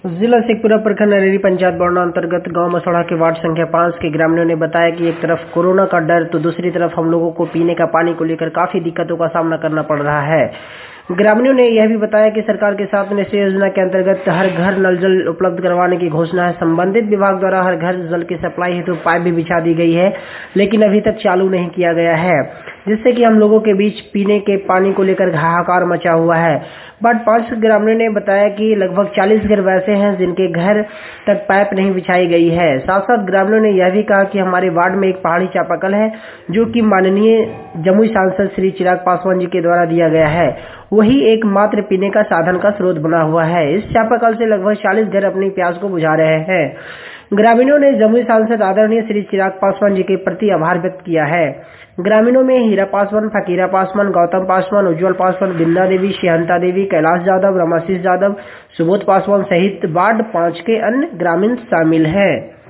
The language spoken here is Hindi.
जिला शेखपुरा प्रखंड अरेरी पंचायत बौरना अंतर्गत गांव मसौढ़ा के वार्ड संख्या 5 के ग्रामीणों ने बताया कि एक तरफ कोरोना का डर तो दूसरी तरफ हम लोगों को पीने का पानी को लेकर काफी दिक्कतों का सामना करना पड़ रहा है। ग्रामीणों ने यह भी बताया कि सरकार के साथ निश्चय योजना के अंतर्गत हर घर नल जल उपलब्ध करवाने की घोषणा है। संबंधित विभाग द्वारा हर घर जल की सप्लाई हेतु पाइप भी बिछा दी गई है, लेकिन अभी तक चालू नहीं किया गया है, जिससे कि हम लोगों के बीच पीने के पानी को लेकर हाहाकार मचा हुआ है। वार्ड 5 ग्रामीणों ने बताया कि लगभग 40 घर वैसे हैं जिनके घर तक पाइप नहीं बिछाई गई है। साथ साथ ग्रामीणों ने यह भी कहा कि हमारे वार्ड में एक पहाड़ी चापाकल है, जो कि माननीय जमुई सांसद श्री चिराग पासवान जी के द्वारा दिया गया है। वही एकमात्र पीने का साधन का स्रोत बना हुआ है। इस चापाकल से लगभग 40 घर अपनी प्यास को बुझा रहे हैं। ग्रामीणों ने जमुई सांसद आदरणीय श्री चिराग पासवान जी के प्रति आभार व्यक्त किया है। ग्रामीणों में हीरा पासवान, फकीरा पासवान, गौतम पासवान, उज्जवल पासवान, बिंदा देवी, शेहंता देवी, कैलाश यादव, रमाशीष यादव, सुबोध पासवान सहित वार्ड 5 के अन्य ग्रामीण शामिल हैं।